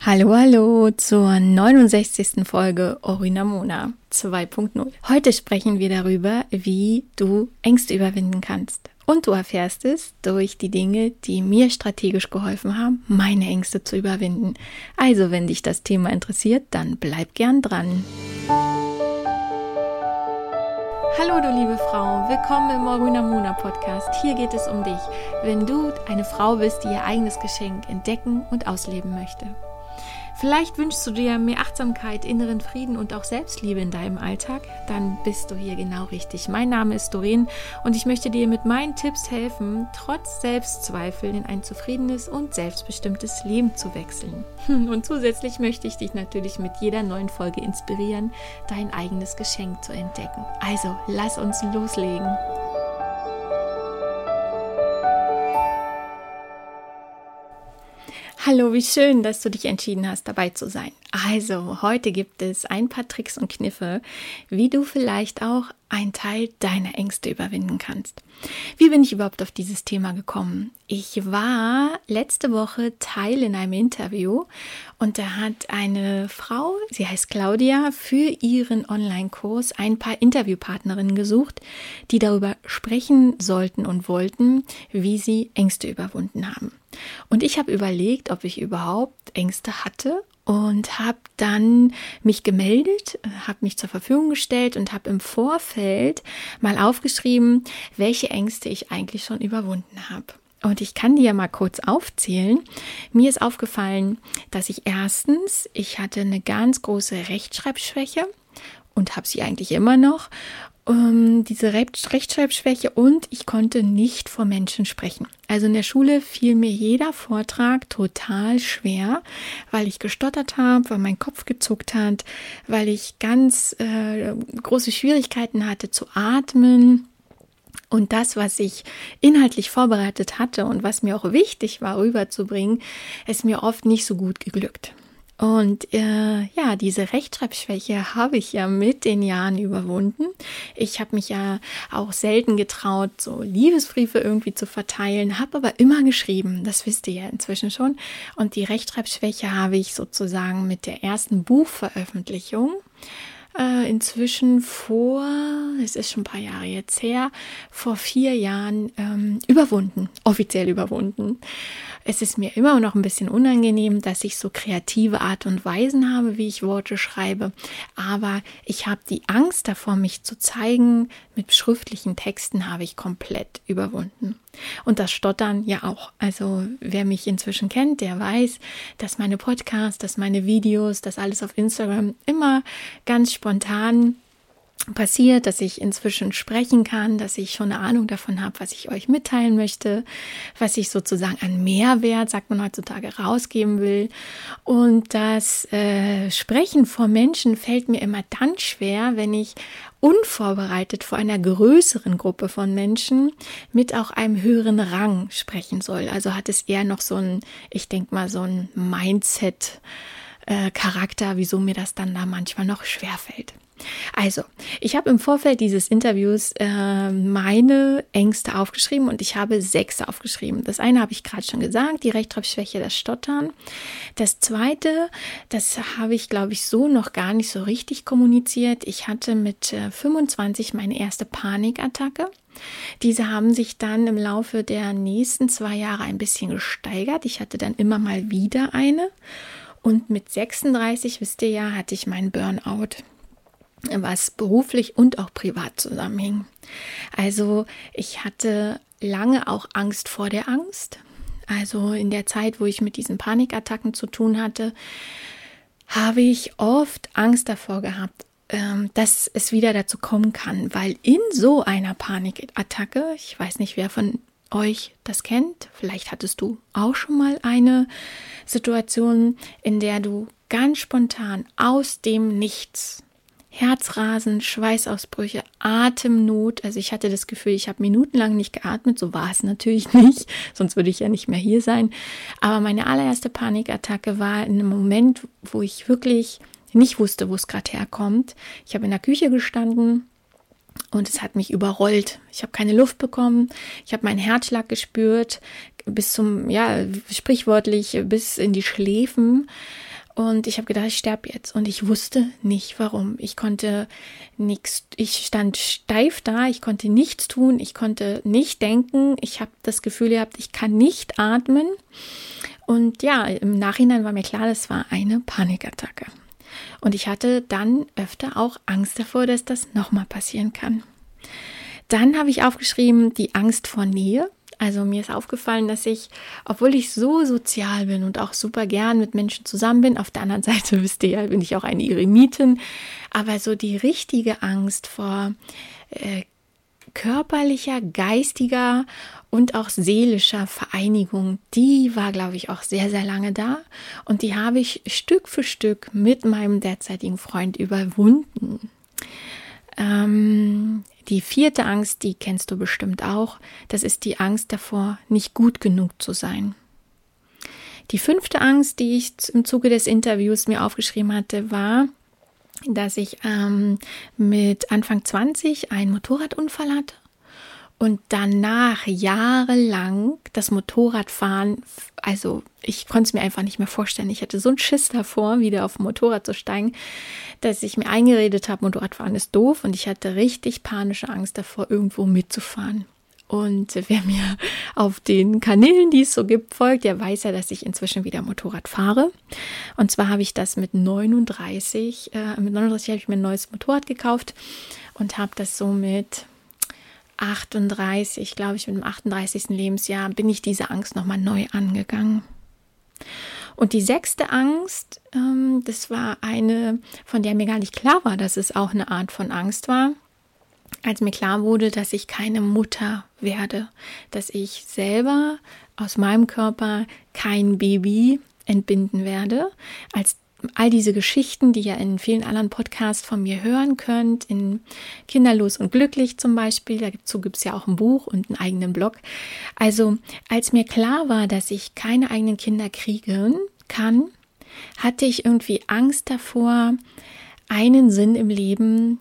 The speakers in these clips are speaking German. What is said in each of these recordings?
Hallo, hallo zur 69. Folge Orinamona 2.0. Heute sprechen wir darüber, wie du Ängste überwinden kannst. Und du erfährst es durch die Dinge, die mir strategisch geholfen haben, meine Ängste zu überwinden. Also, wenn dich das Thema interessiert, dann bleib gern dran. Hallo du liebe Frau, willkommen im Orinamona Podcast. Hier geht es um dich, wenn du eine Frau bist, die ihr eigenes Geschenk entdecken und ausleben möchte. Vielleicht wünschst du dir mehr Achtsamkeit, inneren Frieden und auch Selbstliebe in deinem Alltag, dann bist du hier genau richtig. Mein Name ist Doreen und ich möchte dir mit meinen Tipps helfen, trotz Selbstzweifeln in ein zufriedenes und selbstbestimmtes Leben zu wechseln. Und zusätzlich möchte ich dich natürlich mit jeder neuen Folge inspirieren, dein eigenes Geschenk zu entdecken. Also, lass uns loslegen. Hallo, wie schön, dass du dich entschieden hast, dabei zu sein. Also, heute gibt es ein paar Tricks und Kniffe, wie du vielleicht auch einen Teil deiner Ängste überwinden kannst. Wie bin ich überhaupt auf dieses Thema gekommen? Ich war letzte Woche Teil in einem Interview und da hat eine Frau, sie heißt Claudia, für ihren Online-Kurs ein paar Interviewpartnerinnen gesucht, die darüber sprechen sollten und wollten, wie sie Ängste überwunden haben. Und ich habe überlegt, ob ich überhaupt Ängste hatte und habe dann mich gemeldet, habe mich zur Verfügung gestellt und habe im Vorfeld mal aufgeschrieben, welche Ängste ich eigentlich schon überwunden habe. Und ich kann dir mal kurz aufzählen. Mir ist aufgefallen, dass ich hatte eine ganz große Rechtschreibschwäche und habe sie eigentlich immer noch. Diese Rechtschreibschwäche und ich konnte nicht vor Menschen sprechen. Also in der Schule fiel mir jeder Vortrag total schwer, weil ich gestottert habe, weil mein Kopf gezuckt hat, weil ich ganz große Schwierigkeiten hatte zu atmen. Und das, was ich inhaltlich vorbereitet hatte und was mir auch wichtig war rüberzubringen, ist mir oft nicht so gut geglückt. Und diese Rechtschreibschwäche habe ich ja mit den Jahren überwunden. Ich habe mich ja auch selten getraut, so Liebesbriefe irgendwie zu verteilen, habe aber immer geschrieben, das wisst ihr ja inzwischen schon. Und die Rechtschreibschwäche habe ich sozusagen mit der ersten Buchveröffentlichung inzwischen es ist schon ein paar Jahre jetzt her, vor 4 Jahren offiziell überwunden. Es ist mir immer noch ein bisschen unangenehm, dass ich so kreative Art und Weisen habe, wie ich Worte schreibe, aber ich habe die Angst davor, mich zu zeigen, mit schriftlichen Texten habe ich komplett überwunden. Und das Stottern ja auch. Also wer mich inzwischen kennt, der weiß, dass meine Podcasts, dass meine Videos, dass alles auf Instagram immer ganz spontan passiert, dass ich inzwischen sprechen kann, dass ich schon eine Ahnung davon habe, was ich euch mitteilen möchte, was ich sozusagen an Mehrwert, sagt man heutzutage, rausgeben will. Und das Sprechen vor Menschen fällt mir immer dann schwer, wenn ich unvorbereitet vor einer größeren Gruppe von Menschen mit auch einem höheren Rang sprechen soll. Also hat es eher noch so ein Mindset-Charakter, wieso mir das dann da manchmal noch schwerfällt. Also, ich habe im Vorfeld dieses Interviews meine Ängste aufgeschrieben und ich habe 6 aufgeschrieben. Das eine habe ich gerade schon gesagt, die Rechtschreibschwäche, das Stottern. Das zweite, das habe ich, glaube ich, so noch gar nicht so richtig kommuniziert. Ich hatte mit 25 meine erste Panikattacke. Diese haben sich dann im Laufe der nächsten 2 Jahre ein bisschen gesteigert. Ich hatte dann immer mal wieder eine. Und mit 36, wisst ihr ja, hatte ich meinen Burnout, was beruflich und auch privat zusammenhing. Also ich hatte lange auch Angst vor der Angst. Also in der Zeit, wo ich mit diesen Panikattacken zu tun hatte, habe ich oft Angst davor gehabt, dass es wieder dazu kommen kann, weil in so einer Panikattacke, ich weiß nicht, wer von euch das kennt, vielleicht hattest du auch schon mal eine Situation, in der du ganz spontan aus dem Nichts Herzrasen, Schweißausbrüche, Atemnot. Also ich hatte das Gefühl, ich habe minutenlang nicht geatmet. So war es natürlich nicht, sonst würde ich ja nicht mehr hier sein. Aber meine allererste Panikattacke war in einem Moment, wo ich wirklich nicht wusste, wo es gerade herkommt. Ich habe in der Küche gestanden und es hat mich überrollt. Ich habe keine Luft bekommen. Ich habe meinen Herzschlag gespürt, sprichwörtlich bis in die Schläfen. Und ich habe gedacht, ich sterbe jetzt. Und ich wusste nicht, warum. Ich konnte nichts, ich stand steif da, ich konnte nichts tun, ich konnte nicht denken. Ich habe das Gefühl gehabt, ich kann nicht atmen. Und ja, im Nachhinein war mir klar, das war eine Panikattacke. Und ich hatte dann öfter auch Angst davor, dass das nochmal passieren kann. Dann habe ich aufgeschrieben, die Angst vor Nähe. Also mir ist aufgefallen, dass ich, obwohl ich so sozial bin und auch super gern mit Menschen zusammen bin, auf der anderen Seite, wisst ihr ja, bin ich auch eine Eremitin, aber so die richtige Angst vor körperlicher, geistiger und auch seelischer Vereinigung, die war, glaube ich, auch sehr, sehr lange da. Und die habe ich Stück für Stück mit meinem derzeitigen Freund überwunden. Die 4. Angst, die kennst du bestimmt auch, das ist die Angst davor, nicht gut genug zu sein. Die 5. Angst, die ich im Zuge des Interviews mir aufgeschrieben hatte, war, dass ich mit Anfang 20 einen Motorradunfall hatte und danach jahrelang das Motorradfahren, also ich konnte es mir einfach nicht mehr vorstellen. Ich hatte so einen Schiss davor, wieder auf ein Motorrad zu steigen, dass ich mir eingeredet habe, Motorradfahren ist doof und ich hatte richtig panische Angst davor, irgendwo mitzufahren. Und wer mir auf den Kanälen, die es so gibt, folgt, der weiß ja, dass ich inzwischen wieder Motorrad fahre. Und zwar habe ich das mit 39 habe ich mir ein neues Motorrad gekauft und habe das so mit 38, glaube ich, mit dem 38. Lebensjahr bin ich diese Angst nochmal neu angegangen. Und die 6. Angst, das war eine, von der mir gar nicht klar war, dass es auch eine Art von Angst war, als mir klar wurde, dass ich keine Mutter werde, dass ich selber aus meinem Körper kein Baby entbinden werde, als all diese Geschichten, die ihr in vielen anderen Podcasts von mir hören könnt, in Kinderlos und Glücklich zum Beispiel, dazu gibt es ja auch ein Buch und einen eigenen Blog. Also als mir klar war, dass ich keine eigenen Kinder kriegen kann, hatte ich irgendwie Angst davor, einen Sinn im Leben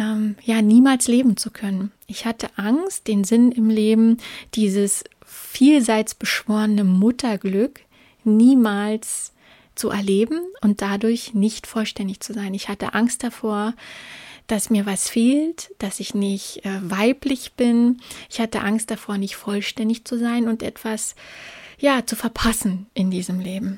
niemals leben zu können. Ich hatte Angst, den Sinn im Leben, dieses vielseits beschworene Mutterglück niemals zu erleben und dadurch nicht vollständig zu sein. Ich hatte Angst davor, dass mir was fehlt, dass ich nicht weiblich bin. Ich hatte Angst davor, nicht vollständig zu sein und etwas zu verpassen in diesem Leben.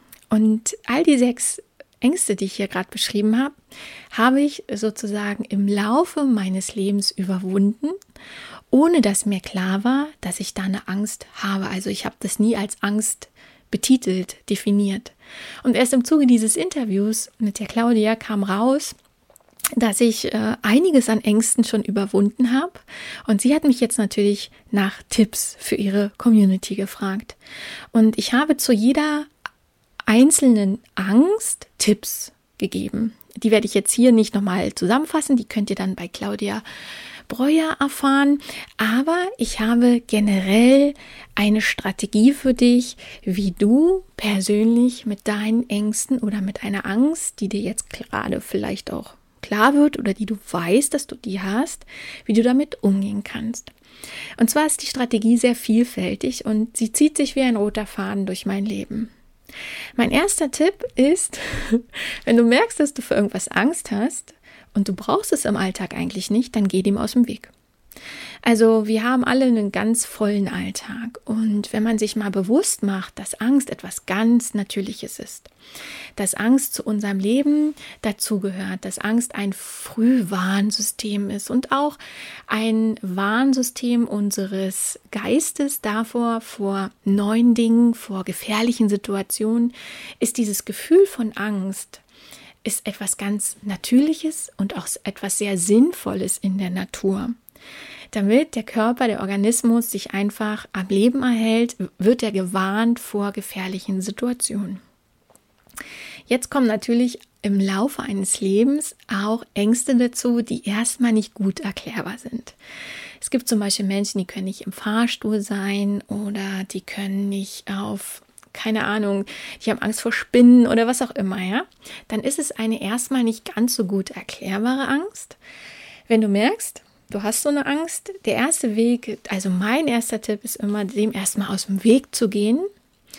Und all die 6 Ängste, die ich hier gerade beschrieben habe, habe ich sozusagen im Laufe meines Lebens überwunden, ohne dass mir klar war, dass ich da eine Angst habe. Also ich habe das nie als Angst betitelt, definiert. Und erst im Zuge dieses Interviews mit der Claudia kam raus, dass ich einiges an Ängsten schon überwunden habe. Und sie hat mich jetzt natürlich nach Tipps für ihre Community gefragt. Und ich habe zu jeder einzelnen Angst Tipps gegeben. Die werde ich jetzt hier nicht nochmal zusammenfassen, die könnt ihr dann bei Claudia Breuer erfahren, aber ich habe generell eine Strategie für dich, wie du persönlich mit deinen Ängsten oder mit einer Angst, die dir jetzt gerade vielleicht auch klar wird oder die du weißt, dass du die hast, wie du damit umgehen kannst. Und zwar ist die Strategie sehr vielfältig und sie zieht sich wie ein roter Faden durch mein Leben. Mein erster Tipp ist, wenn du merkst, dass du für irgendwas Angst hast und du brauchst es im Alltag eigentlich nicht, dann geh dem aus dem Weg. Also wir haben alle einen ganz vollen Alltag und wenn man sich mal bewusst macht, dass Angst etwas ganz Natürliches ist, dass Angst zu unserem Leben dazugehört, dass Angst ein Frühwarnsystem ist und auch ein Warnsystem unseres Geistes davor, vor neuen Dingen, vor gefährlichen Situationen, ist dieses Gefühl von Angst ist etwas ganz Natürliches und auch etwas sehr Sinnvolles in der Natur. Damit der Körper, der Organismus sich einfach am Leben erhält, wird er gewarnt vor gefährlichen Situationen. Jetzt kommen natürlich im Laufe eines Lebens auch Ängste dazu, die erstmal nicht gut erklärbar sind. Es gibt zum Beispiel Menschen, die können nicht im Fahrstuhl sein oder die können nicht keine Ahnung, die haben Angst vor Spinnen oder was auch immer, ja. Dann ist es eine erstmal nicht ganz so gut erklärbare Angst. Wenn du merkst, du hast so eine Angst, der erste Weg, also mein erster Tipp ist immer, dem erstmal aus dem Weg zu gehen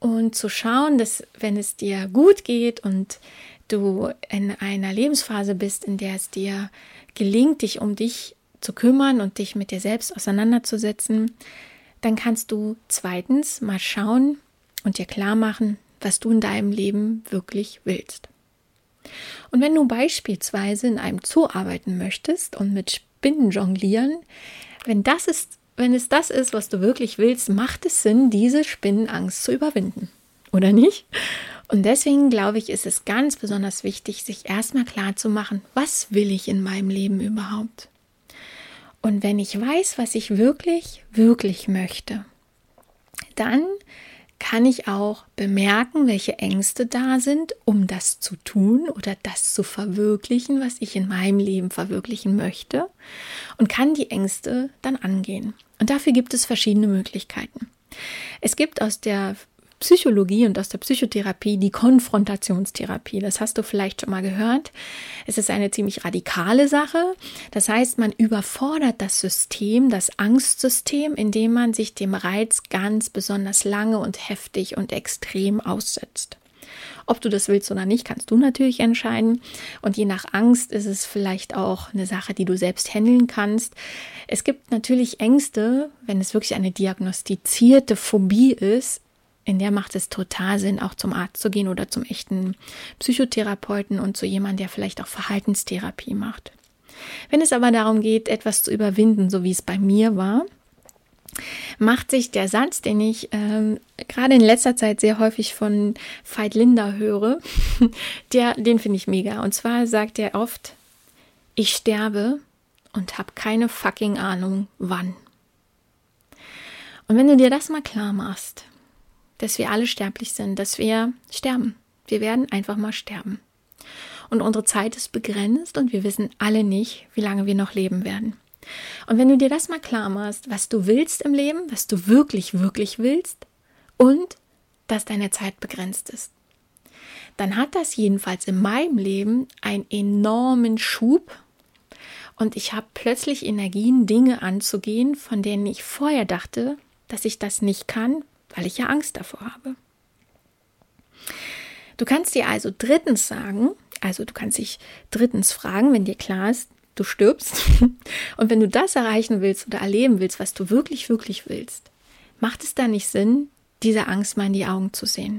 und zu schauen, dass wenn es dir gut geht und du in einer Lebensphase bist, in der es dir gelingt, dich um dich zu kümmern und dich mit dir selbst auseinanderzusetzen, dann kannst du zweitens mal schauen und dir klar machen, was du in deinem Leben wirklich willst. Und wenn du beispielsweise in einem Zoo arbeiten möchtest und mit Spinnen jonglieren, wenn es das ist, was du wirklich willst, macht es Sinn, diese Spinnenangst zu überwinden, oder nicht? Und deswegen glaube ich, ist es ganz besonders wichtig, sich erstmal klar zu machen, was will ich in meinem Leben überhaupt? Und wenn ich weiß, was ich wirklich, wirklich möchte, dann kann ich auch bemerken, welche Ängste da sind, um das zu tun oder das zu verwirklichen, was ich in meinem Leben verwirklichen möchte, und kann die Ängste dann angehen. Und dafür gibt es verschiedene Möglichkeiten. Es gibt aus der Psychologie und aus der Psychotherapie die Konfrontationstherapie. Das hast du vielleicht schon mal gehört. Es ist eine ziemlich radikale Sache. Das heißt, man überfordert das System, das Angstsystem, indem man sich dem Reiz ganz besonders lange und heftig und extrem aussetzt. Ob du das willst oder nicht, kannst du natürlich entscheiden. Und je nach Angst ist es vielleicht auch eine Sache, die du selbst handeln kannst. Es gibt natürlich Ängste, wenn es wirklich eine diagnostizierte Phobie ist, in der macht es total Sinn, auch zum Arzt zu gehen oder zum echten Psychotherapeuten und zu jemandem, der vielleicht auch Verhaltenstherapie macht. Wenn es aber darum geht, etwas zu überwinden, so wie es bei mir war, macht sich der Satz, den ich gerade in letzter Zeit sehr häufig von Veit Linder höre, den finde ich mega. Und zwar sagt er oft, ich sterbe und habe keine fucking Ahnung, wann. Und wenn du dir das mal klar machst, dass wir alle sterblich sind, dass wir sterben. Wir werden einfach mal sterben. Und unsere Zeit ist begrenzt und wir wissen alle nicht, wie lange wir noch leben werden. Und wenn du dir das mal klar machst, was du willst im Leben, was du wirklich, wirklich willst und dass deine Zeit begrenzt ist, dann hat das jedenfalls in meinem Leben einen enormen Schub und ich habe plötzlich Energien, Dinge anzugehen, von denen ich vorher dachte, dass ich das nicht kann, weil ich ja Angst davor habe. Du kannst dir also drittens sagen, du kannst dich drittens fragen, wenn dir klar ist, du stirbst. Und wenn du das erreichen willst oder erleben willst, was du wirklich, wirklich willst, macht es da nicht Sinn, dieser Angst mal in die Augen zu sehen.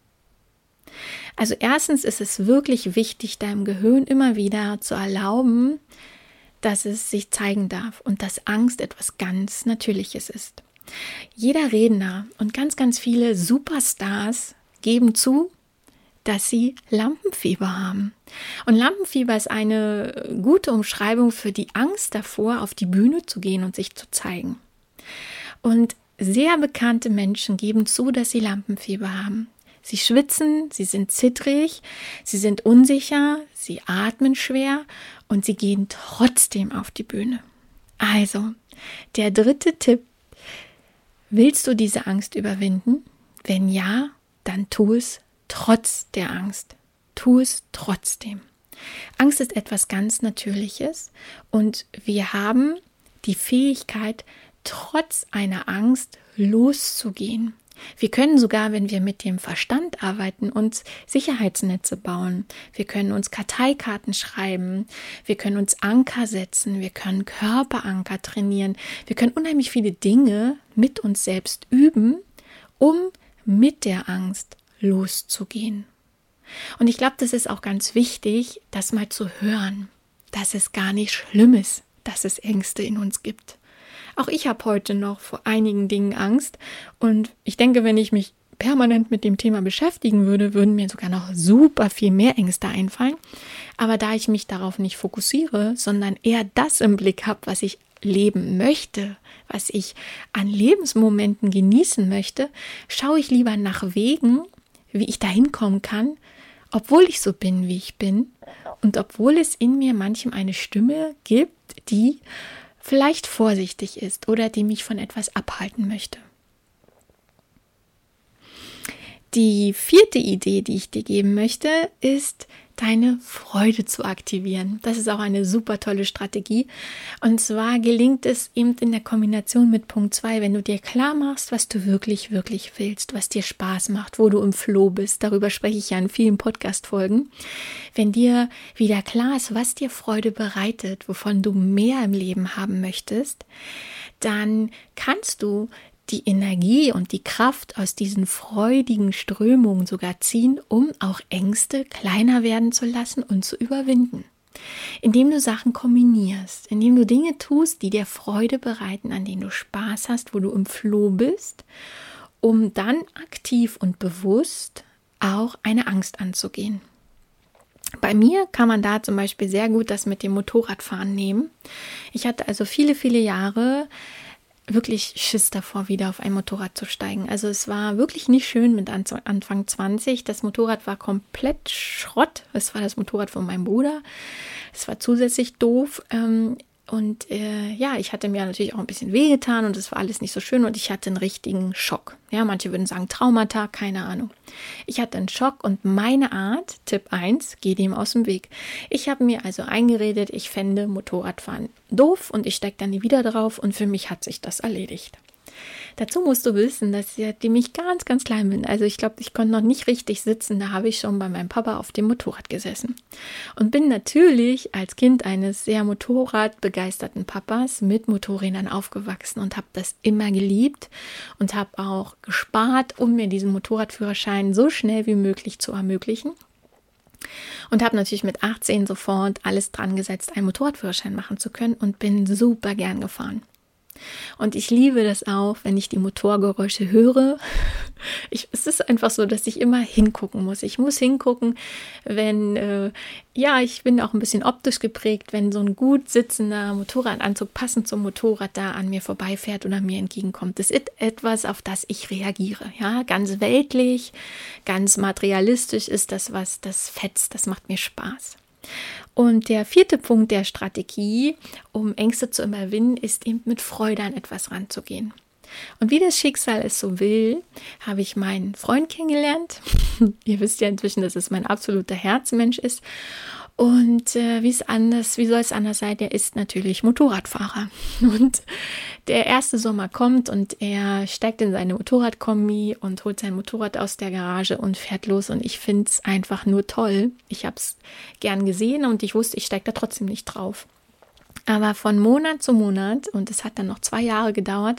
Also erstens ist es wirklich wichtig, deinem Gehirn immer wieder zu erlauben, dass es sich zeigen darf und dass Angst etwas ganz Natürliches ist. Jeder Redner und ganz, ganz viele Superstars geben zu, dass sie Lampenfieber haben. Und Lampenfieber ist eine gute Umschreibung für die Angst davor, auf die Bühne zu gehen und sich zu zeigen. Und sehr bekannte Menschen geben zu, dass sie Lampenfieber haben. Sie schwitzen, sie sind zittrig, sie sind unsicher, sie atmen schwer und sie gehen trotzdem auf die Bühne. Also, der dritte Tipp: Willst du diese Angst überwinden? Wenn ja, dann tu es trotz der Angst. Tu es trotzdem. Angst ist etwas ganz Natürliches und wir haben die Fähigkeit, trotz einer Angst loszugehen. Wir können sogar, wenn wir mit dem Verstand arbeiten, uns Sicherheitsnetze bauen. Wir können uns Karteikarten schreiben. Wir können uns Anker setzen. Wir können Körperanker trainieren. Wir können unheimlich viele Dinge mit uns selbst üben, um mit der Angst loszugehen. Und ich glaube, das ist auch ganz wichtig, das mal zu hören, dass es gar nicht schlimm ist, dass es Ängste in uns gibt. Auch ich habe heute noch vor einigen Dingen Angst und ich denke, wenn ich mich permanent mit dem Thema beschäftigen würde, würden mir sogar noch super viel mehr Ängste einfallen. Aber da ich mich darauf nicht fokussiere, sondern eher das im Blick habe, was ich leben möchte, was ich an Lebensmomenten genießen möchte, schaue ich lieber nach Wegen, wie ich dahin kommen kann, obwohl ich so bin, wie ich bin und obwohl es in mir manchem eine Stimme gibt, die vielleicht vorsichtig ist oder die mich von etwas abhalten möchte. Die vierte Idee, die ich dir geben möchte, ist, deine Freude zu aktivieren. Das ist auch eine super tolle Strategie. Und zwar gelingt es eben in der Kombination mit Punkt 2, wenn du dir klar machst, was du wirklich, wirklich willst, was dir Spaß macht, wo du im Flow bist. Darüber spreche ich ja in vielen Podcast-Folgen. Wenn dir wieder klar ist, was dir Freude bereitet, wovon du mehr im Leben haben möchtest, dann kannst du die Energie und die Kraft aus diesen freudigen Strömungen sogar ziehen, um auch Ängste kleiner werden zu lassen und zu überwinden. Indem du Sachen kombinierst, indem du Dinge tust, die dir Freude bereiten, an denen du Spaß hast, wo du im Flow bist, um dann aktiv und bewusst auch eine Angst anzugehen. Bei mir kann man da zum Beispiel sehr gut das mit dem Motorradfahren nehmen. Ich hatte also viele, viele Jahre wirklich Schiss davor, wieder auf ein Motorrad zu steigen. Also es war wirklich nicht schön mit Anfang 20. Das Motorrad war komplett Schrott. Es war das Motorrad von meinem Bruder. Es war zusätzlich doof. Ich hatte mir natürlich auch ein bisschen wehgetan und es war alles nicht so schön und ich hatte einen richtigen Schock. Ja, manche würden sagen Traumata, keine Ahnung. Ich hatte einen Schock und meine Art, Tipp 1, geh dem aus dem Weg. Ich habe mir also eingeredet, ich fände Motorradfahren doof und ich steige dann nie wieder drauf und für mich hat sich das erledigt. Dazu musst du wissen, dass ich ganz, ganz klein bin. Also ich glaube, ich konnte noch nicht richtig sitzen. Da habe ich schon bei meinem Papa auf dem Motorrad gesessen. Und bin natürlich als Kind eines sehr motorradbegeisterten Papas mit Motorrädern aufgewachsen und habe das immer geliebt und habe auch gespart, um mir diesen Motorradführerschein so schnell wie möglich zu ermöglichen. Und habe natürlich mit 18 sofort alles dran gesetzt, einen Motorradführerschein machen zu können und bin super gern gefahren. Und ich liebe das auch, wenn ich die Motorgeräusche höre. Es ist einfach so, dass ich immer hingucken muss. Ich muss hingucken, wenn, ich bin auch ein bisschen optisch geprägt, wenn so ein gut sitzender Motorradanzug passend zum Motorrad da an mir vorbeifährt oder mir entgegenkommt. Das ist etwas, auf das ich reagiere. Ja, ganz weltlich, ganz materialistisch ist das was, das fetzt, das macht mir Spaß. Und der 4. Punkt der Strategie, um Ängste zu überwinden, ist eben mit Freude an etwas ranzugehen. Und wie das Schicksal es so will, habe ich meinen Freund kennengelernt. Ihr wisst ja inzwischen, dass es mein absoluter Herzmensch ist. Und wie soll es anders sein? Der ist natürlich Motorradfahrer. Und der erste Sommer kommt und er steigt in seine Motorradkombi und holt sein Motorrad aus der Garage und fährt los. Und ich finde es einfach nur toll. Ich habe es gern gesehen und ich wusste, ich steige da trotzdem nicht drauf. Aber von Monat zu Monat, und es hat dann noch 2 Jahre gedauert,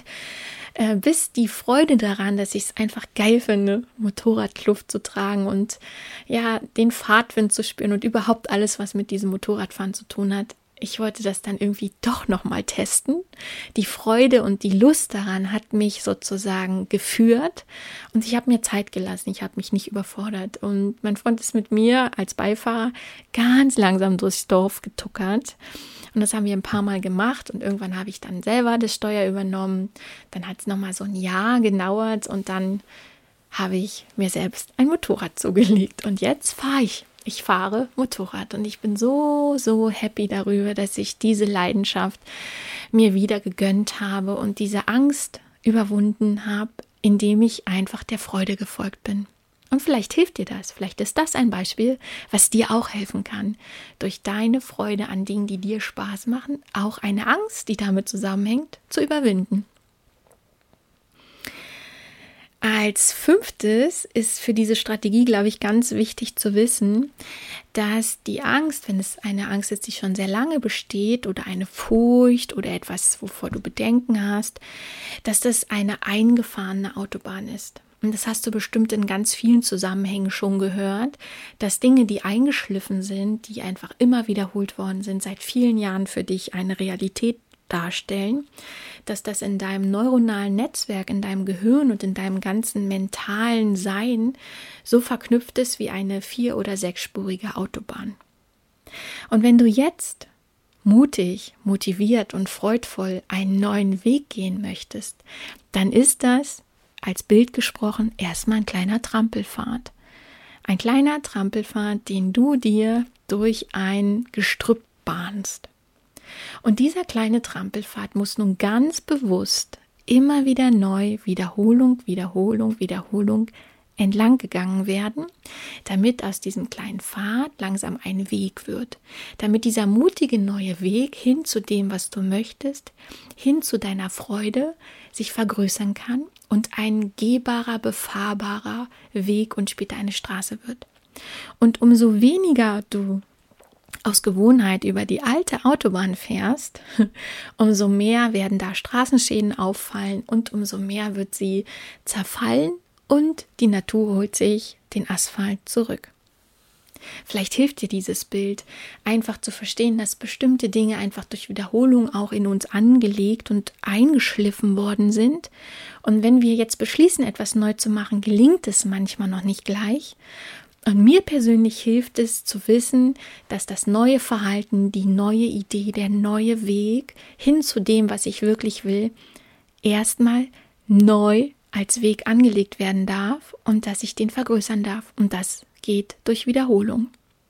bis die Freude daran, dass ich es einfach geil finde, Motorradkluft zu tragen und ja, den Fahrtwind zu spüren und überhaupt alles, was mit diesem Motorradfahren zu tun hat. Ich wollte das dann irgendwie doch nochmal testen. Die Freude und die Lust daran hat mich sozusagen geführt und ich habe mir Zeit gelassen. Ich habe mich nicht überfordert. Und mein Freund ist mit mir als Beifahrer ganz langsam durchs Dorf getuckert. Und das haben wir ein paar Mal gemacht und irgendwann habe ich dann selber das Steuer übernommen. Dann hat es nochmal so ein Jahr gedauert und dann habe ich mir selbst ein Motorrad zugelegt. Und jetzt fahre ich. Ich fahre Motorrad und ich bin so, so happy darüber, dass ich diese Leidenschaft mir wieder gegönnt habe und diese Angst überwunden habe, indem ich einfach der Freude gefolgt bin. Und vielleicht hilft dir das, vielleicht ist das ein Beispiel, was dir auch helfen kann, durch deine Freude an Dingen, die dir Spaß machen, auch eine Angst, die damit zusammenhängt, zu überwinden. Als 5. ist für diese Strategie, glaube ich, ganz wichtig zu wissen, dass die Angst, wenn es eine Angst ist, die schon sehr lange besteht oder eine Furcht oder etwas, wovor du Bedenken hast, dass das eine eingefahrene Autobahn ist. Und das hast du bestimmt in ganz vielen Zusammenhängen schon gehört, dass Dinge, die eingeschliffen sind, die einfach immer wiederholt worden sind, seit vielen Jahren für dich eine Realität darstellen, dass das in deinem neuronalen Netzwerk, in deinem Gehirn und in deinem ganzen mentalen Sein so verknüpft ist wie eine 4- oder 6-spurige Autobahn. Und wenn du jetzt mutig, motiviert und freudvoll einen neuen Weg gehen möchtest, dann ist das, als Bild gesprochen, erstmal ein kleiner Trampelpfad. Ein kleiner Trampelpfad, den du dir durch ein Gestrüpp bahnst. Und dieser kleine Trampelpfad muss nun ganz bewusst immer wieder neu, Wiederholung entlang gegangen werden, damit aus diesem kleinen Pfad langsam ein Weg wird, damit dieser mutige neue Weg hin zu dem, was du möchtest, hin zu deiner Freude sich vergrößern kann und ein gehbarer, befahrbarer Weg und später eine Straße wird. Und umso weniger du aus Gewohnheit über die alte Autobahn fährst, umso mehr werden da Straßenschäden auffallen und umso mehr wird sie zerfallen und die Natur holt sich den Asphalt zurück. Vielleicht hilft dir dieses Bild, einfach zu verstehen, dass bestimmte Dinge einfach durch Wiederholung auch in uns angelegt und eingeschliffen worden sind. Und wenn wir jetzt beschließen, etwas neu zu machen, gelingt es manchmal noch nicht gleich. Und mir persönlich hilft es zu wissen, dass das neue Verhalten, die neue Idee, der neue Weg hin zu dem, was ich wirklich will, erstmal neu als Weg angelegt werden darf und dass ich den vergrößern darf. Und das geht durch Wiederholung.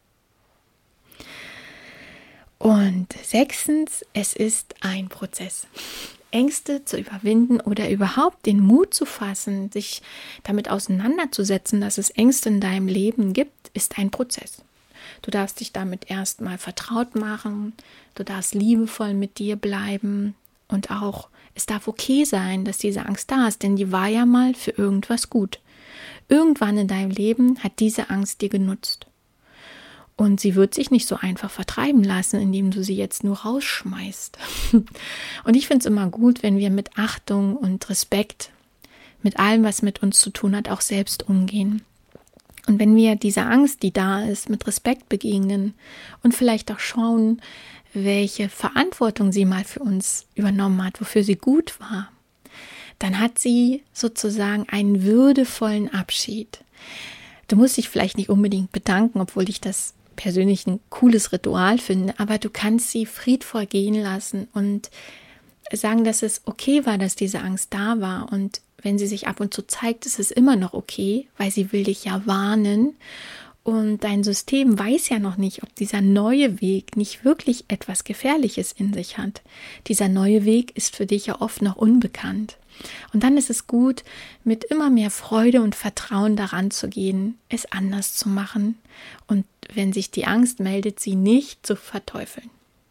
Und 6, es ist ein Prozess. Ängste zu überwinden oder überhaupt den Mut zu fassen, sich damit auseinanderzusetzen, dass es Ängste in deinem Leben gibt, ist ein Prozess. Du darfst dich damit erstmal vertraut machen, du darfst liebevoll mit dir bleiben und auch es darf okay sein, dass diese Angst da ist, denn die war ja mal für irgendwas gut. Irgendwann in deinem Leben hat diese Angst dir genutzt. Und sie wird sich nicht so einfach vertreiben lassen, indem du sie jetzt nur rausschmeißt. Und ich finde es immer gut, wenn wir mit Achtung und Respekt mit allem, was mit uns zu tun hat, auch selbst umgehen. Und wenn wir dieser Angst, die da ist, mit Respekt begegnen und vielleicht auch schauen, welche Verantwortung sie mal für uns übernommen hat, wofür sie gut war, dann hat sie sozusagen einen würdevollen Abschied. Du musst dich vielleicht nicht unbedingt bedanken, obwohl ich das persönlich ein cooles Ritual finde, aber du kannst sie friedvoll gehen lassen und sagen, dass es okay war, dass diese Angst da war. Und wenn sie sich ab und zu zeigt, ist es immer noch okay, weil sie will dich ja warnen. Und dein System weiß ja noch nicht, ob dieser neue Weg nicht wirklich etwas Gefährliches in sich hat. Dieser neue Weg ist für dich ja oft noch unbekannt. Und dann ist es gut, mit immer mehr Freude und Vertrauen daran zu gehen, es anders zu machen und wenn sich die Angst meldet, sie nicht zu verteufeln.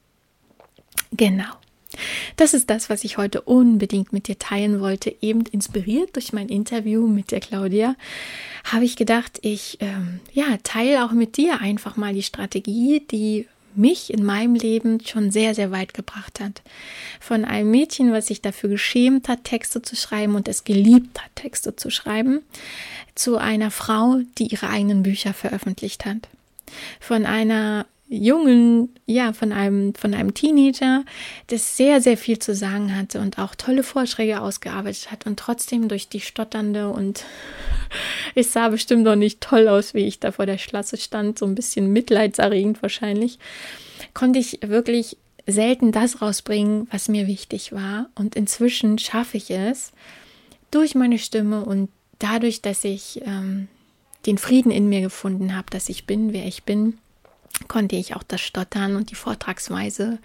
Genau. Das ist das, was ich heute unbedingt mit dir teilen wollte. Eben inspiriert durch mein Interview mit der Claudia, habe ich gedacht, ich teile auch mit dir einfach mal die Strategie, die mich in meinem Leben schon sehr, sehr weit gebracht hat. Von einem Mädchen, was sich dafür geschämt hat, Texte zu schreiben und es geliebt hat, Texte zu schreiben, zu einer Frau, die ihre eigenen Bücher veröffentlicht hat. Von einer Jungen, von einem Teenager, das sehr, sehr viel zu sagen hatte und auch tolle Vorträge ausgearbeitet hat und trotzdem durch die stotternde und es sah bestimmt noch nicht toll aus, wie ich da vor der Klasse stand, so ein bisschen mitleidserregend wahrscheinlich, konnte ich wirklich selten das rausbringen, was mir wichtig war. Und inzwischen schaffe ich es durch meine Stimme und dadurch, dass ich den Frieden in mir gefunden habe, dass ich bin, wer ich bin, konnte ich auch das Stottern und die Vortragsweise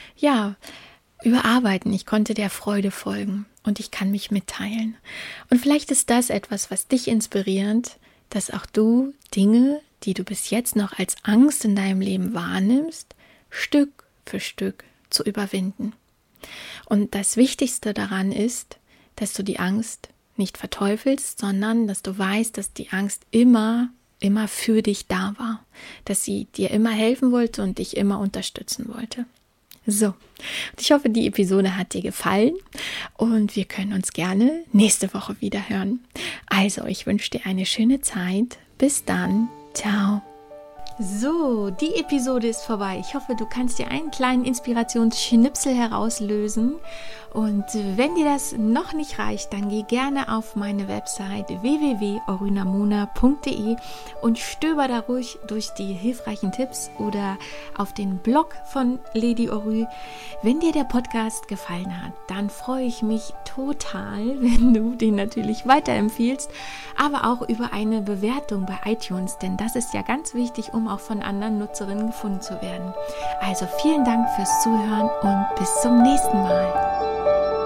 überarbeiten. Ich konnte der Freude folgen und ich kann mich mitteilen. Und vielleicht ist das etwas, was dich inspiriert, dass auch du Dinge, die du bis jetzt noch als Angst in deinem Leben wahrnimmst, Stück für Stück zu überwinden. Und das Wichtigste daran ist, dass du die Angst nicht verteufelst, sondern dass du weißt, dass die Angst immer für dich da war, dass sie dir immer helfen wollte und dich immer unterstützen wollte. So, ich hoffe, die Episode hat dir gefallen und wir können uns gerne nächste Woche wieder hören. Also, ich wünsche dir eine schöne Zeit. Bis dann. Ciao. So, die Episode ist vorbei. Ich hoffe, du kannst dir einen kleinen Inspirationsschnipsel herauslösen. Und wenn dir das noch nicht reicht, dann geh gerne auf meine Website www.orynamona.de und stöber da ruhig durch die hilfreichen Tipps oder auf den Blog von Lady Ory. Wenn dir der Podcast gefallen hat, dann freue ich mich total, wenn du den natürlich weiterempfiehlst, aber auch über eine Bewertung bei iTunes, denn das ist ja ganz wichtig, um auch von anderen Nutzerinnen gefunden zu werden. Also vielen Dank fürs Zuhören und bis zum nächsten Mal.